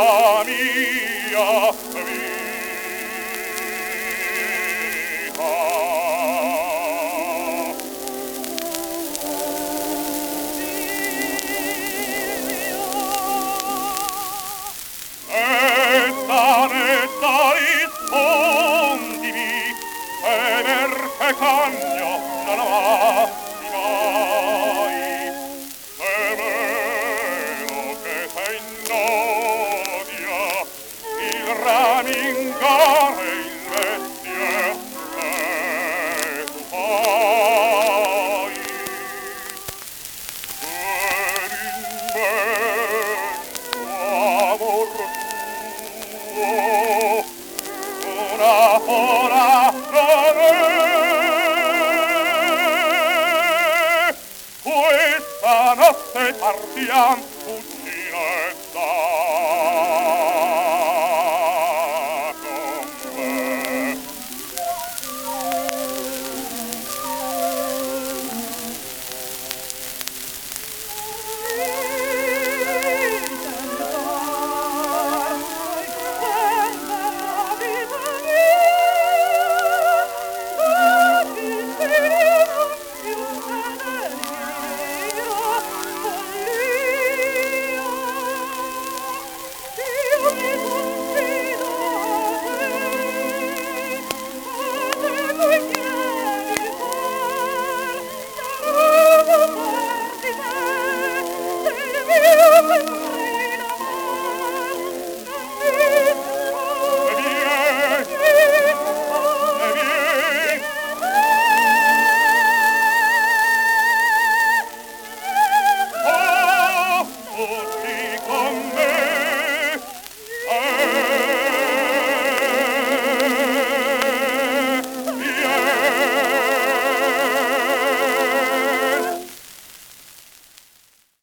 mia vita. Netta rispondimi, tener cagno non amasti mai, se vero che sei nodia, il ramingare il mestier che tu fai. Per immenso amor tuo, una ora non è, questa notte partiam